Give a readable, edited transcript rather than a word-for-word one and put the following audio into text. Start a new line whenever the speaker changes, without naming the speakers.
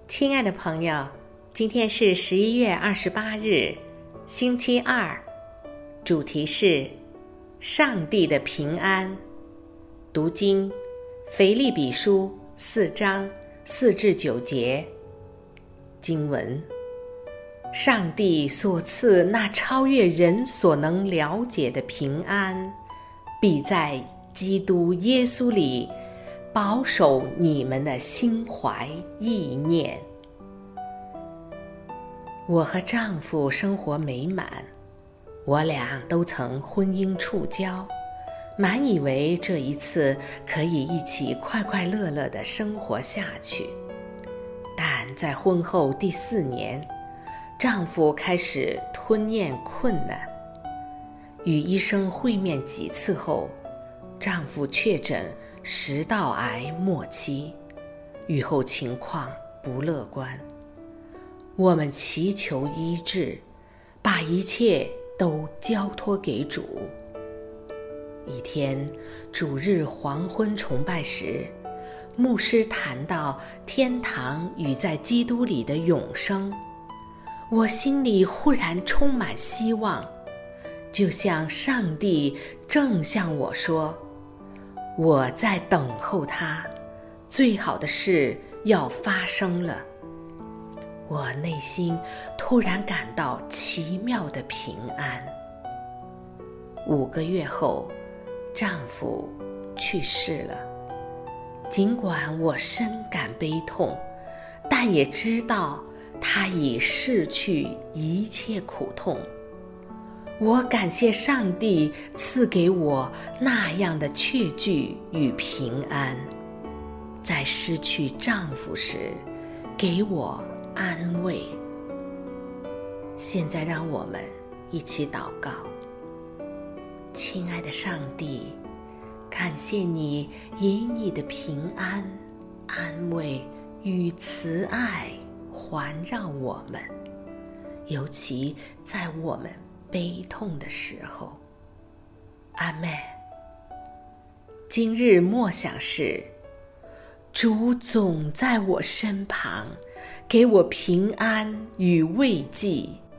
亲爱的朋友，今天是11月28日，星期二，主题是上帝的平安。读经腓立比书4章4至9节。经文：上帝所赐那超越人所能了解的平安，必在基督耶稣里保守你们的心怀意念。我和丈夫生活美满，我俩都曾婚姻触礁，满以为这一次可以一起快快乐乐地生活下去。但在婚后第4年，丈夫开始吞咽困难，与医生会面几次后，丈夫确诊食道癌末期，愈后情况不乐观。我们祈求医治，把一切都交托给主。一天主日黄昏崇拜时，牧师谈到天堂与在基督里的永生，我心里忽然充满希望，就像上帝正向我说，我在等候他，最好的事要发生了。我内心突然感到奇妙的平安。5个月后，丈夫去世了。尽管我深感悲痛，但也知道他已逝去一切苦痛。我感谢上帝赐给我那样的确据与平安，在失去丈夫时给我安慰。现在让我们一起祷告。亲爱的上帝，感谢你以你的平安、安慰与慈爱环绕我们，尤其在我们悲痛的时候。阿们。今日默想是：主总在我身旁，给我平安与慰藉。